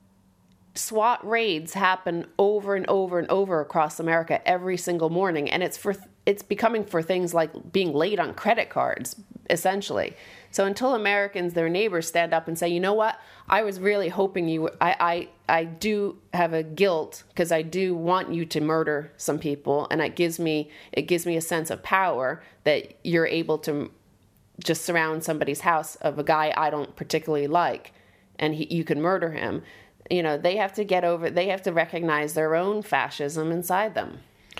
SWAT raids happen over and over and over across America every single morning, and it's for it's becoming for things like being late on credit cards, essentially. So until Americans, their neighbors, stand up and say, you know what, I was really hoping you, I, I, I do have a guilt because I do want you to murder some people, and it gives me, it gives me a sense of power that you're able to just surround somebody's house of a guy I don't particularly like, and he, you can murder him. You know, they have to get over, they have to recognize their own fascism inside them.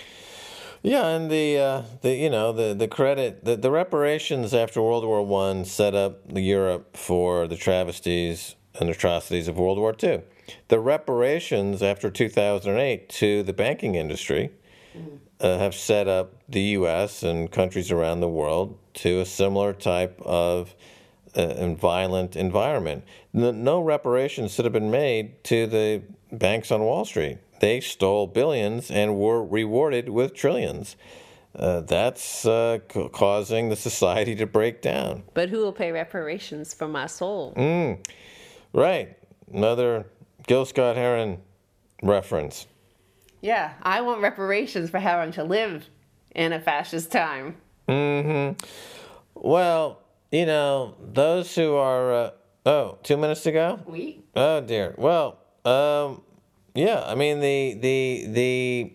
Yeah, and the uh, the you know the the credit the, the reparations after World War One set up Europe for the travesties and atrocities of World War Two. The reparations after two thousand eight to the banking industry mm-hmm. uh, have set up the U S and countries around the world to a similar type of uh, and violent environment. No, no reparations should have been made to the banks on Wall Street. They stole billions and were rewarded with trillions. Uh, that's uh, c- causing the society to break down. But who will pay reparations for my soul? Mm, right. Another Gil Scott-Heron reference. Yeah, I want reparations for having to live in a fascist time. Mm-hmm. Well, you know, those who are... Uh, oh, two minutes to go? Oui. Oh, dear. Well, um... yeah, I mean the the the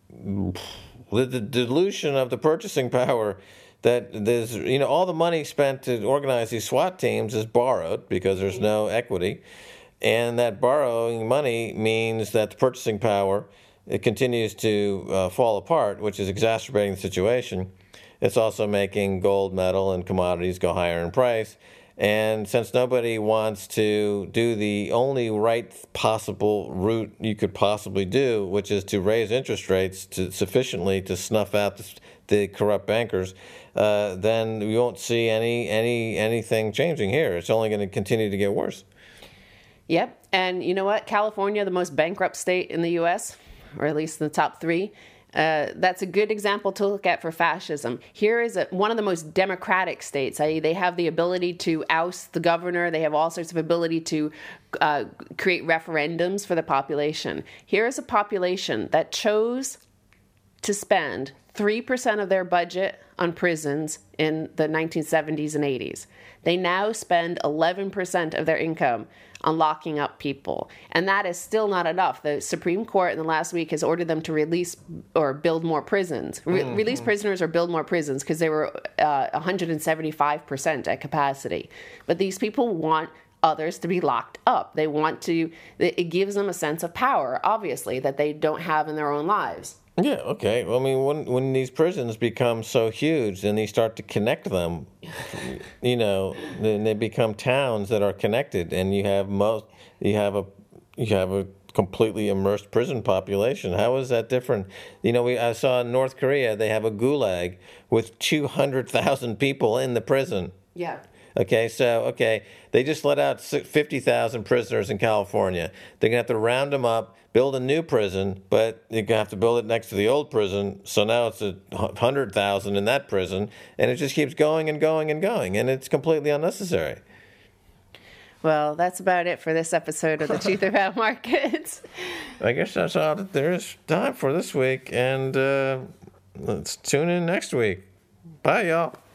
the dilution of the purchasing power that there's you know all the money spent to organize these SWAT teams is borrowed because there's no equity, and that borrowing money means that the purchasing power it continues to uh, fall apart, which is exacerbating the situation. It's also making gold, metal, and commodities go higher in price. And since nobody wants to do the only right possible route you could possibly do, which is to raise interest rates to sufficiently to snuff out the, the corrupt bankers, uh, then we won't see any any anything changing here. It's only going to continue to get worse. Yep. And you know what? California, the most bankrupt state in the U S, or at least in the top three, Uh, that's a good example to look at for fascism. Here is a, one of the most democratic states. that is, they have the ability to oust the governor. They have all sorts of ability to uh, create referendums for the population. Here is a population that chose to spend three percent of their budget on prisons in the nineteen seventies and eighties. They now spend eleven percent of their income on locking up people. And that is still not enough. The Supreme Court in the last week has ordered them to release or build more prisons. Re- mm-hmm. Release prisoners or build more prisons because they were uh, one hundred seventy-five percent at capacity. But these people want others to be locked up. They want to, it gives them a sense of power, obviously, that they don't have in their own lives. Yeah, okay. Well, I mean, when when these prisons become so huge and you start to connect them, you know, then they become towns that are connected, and you have most, you have a, you have a completely immersed prison population. How is that different? You know, we I saw in North Korea they have a gulag with two hundred thousand people in the prison. Yeah. Okay, so, okay, they just let out fifty thousand prisoners in California. They're going to have to round them up, build a new prison, but you're going to have to build it next to the old prison, so now it's a one hundred thousand in that prison, and it just keeps going and going and going, and it's completely unnecessary. Well, that's about it for this episode of The Truth About Markets. I guess that's all that there is time for this week, and uh, let's tune in next week. Bye, y'all.